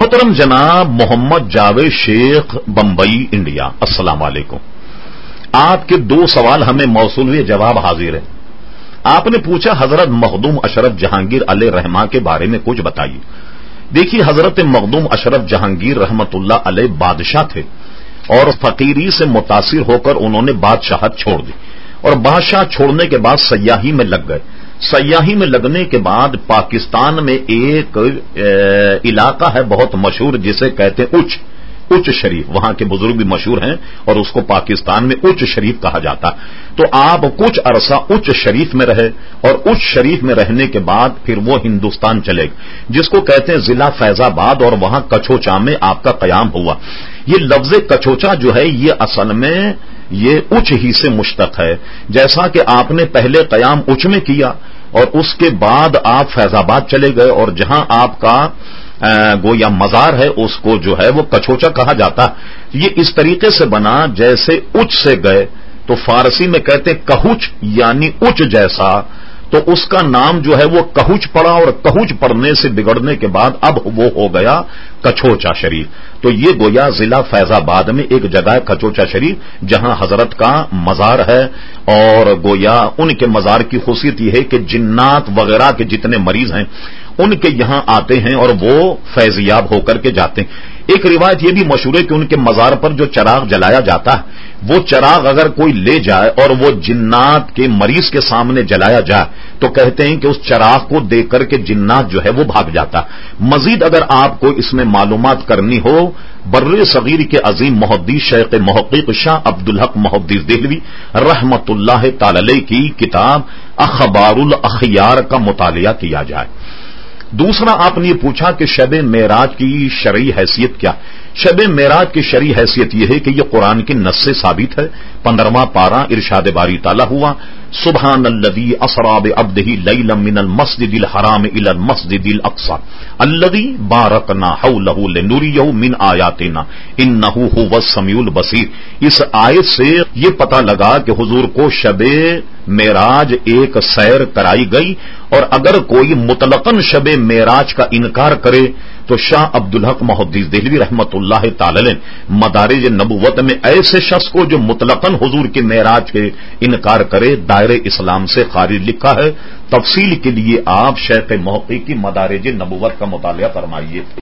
मोहतरम जनाब मोहम्मद जावेद शेख बंबई इंडिया, अस्सलाम वालेकुम। आपके दो सवाल हमें मौसूल हुए, जवाब हाजिर है। आपने पूछा हजरत मखदूम अशरफ जहांगीर अलैहि रहमा के बारे में कुछ बताइए। देखिए, हजरत मखदूम अशरफ जहांगीर रहमतुल्लाह अलैहि बादशाह थे और फकीरी से मुतासिर होकर उन्होंने बादशाहत छोड़ दी और बादशाह छोड़ने के बाद सयाही में लग गए। सयाही में लगने के बाद पाकिस्तान में एक इलाका है बहुत मशहूर जिसे कहते हैं उच्च शरीफ, वहां के बुजुर्ग भी मशहूर हैं और उसको पाकिस्तान में उच्च शरीफ कहा जाता। तो आप कुछ अरसा उच्च शरीफ में रहे और उच्च शरीफ में रहने के बाद फिर वो हिंदुस्तान चले गए, जिसको कहते हैं जिला फैजाबाद, और वहां कछोचा में आपका कयाम हुआ। ये लफ्ज कछोचा जो है ये असल में ये उच्च ही से मुश्तक है। जैसा कि आपने पहले कयाम उच्च में किया और उसके बाद आप फैजाबाद चले गए और जहां आपका गोया मजार है उसको जो है वो कछोचा कहा जाता। ये इस तरीके से बना जैसे उच्च से गए तो फारसी में कहते हैं कहुच यानी उच्च जैसा, तो उसका नाम जो है वो कहुच पड़ा और कहुच पड़ने से बिगड़ने के बाद अब वो हो गया कछोचा शरीफ। तो ये गोया जिला फैजाबाद में एक जगह है कछोचा शरीफ जहां हजरत का मजार है और गोया उनके मजार की खुशियत यह है कि जिन्नात वगैरह के जितने मरीज हैं उनके यहां आते हैं और वो फैजियाब होकर के जाते हैं। एक रिवायत यह भी मशहूर है कि उनके मजार पर जो चराग जलाया जाता है वो चराग अगर कोई ले जाए और वो जिन्नात के मरीज के सामने जलाया जाए तो कहते हैं कि उस चराग को देख करके जिन्नात जो है वो भाग जाता। मजीद अगर आपको इसमें मालूमात करनी हो, बर्रे सगीर के अजीम मुहद्दिस शेख मुहक्किक शाह अब्दुल हक मुहद्दिस देहलवी रहमतुल्लाह तआला अलैह की किताब अखबारुल अखयार का मुतालिया किया जाए। दूसरा आपने ये पूछा कि शब मेराज की शरई हैसियत क्या। शब मेराज की शरई हैसियत यह है कि यह कुरान की नस से साबित है। 15वां पारा इरशाद बारी ताला हुआ, सुब्हानल्लज़ी असरा बिअब्दिही लैलन मिनल मस्जिदिल हराम इलल मस्जिदिल अक़सा अल्लज़ी बारकना हौलहु लिनुरियहु मिन आयातिना इन्नहु हुवस समीउल बसीर। इस आयत से यह पता लगा कि हुजूर को शबे मेराज एक सैर कराई गई और अगर कोई मुतलकन शबे मेराज का इनकार करे तो शाह अब्दुल हक मुहद्दिस देहलवी रहमतुल्लाह तआला अलैह मदारिज नबुव्वत में ऐसे शख्स को जो मुतलकन हुजूर के मेराज के इनकार करे दायरे इस्लाम से खारिज लिखा है। तफसील के लिए आप शेख मुहक्किक की मदारिज नबुव्वत का मुतालिया फरमाइए।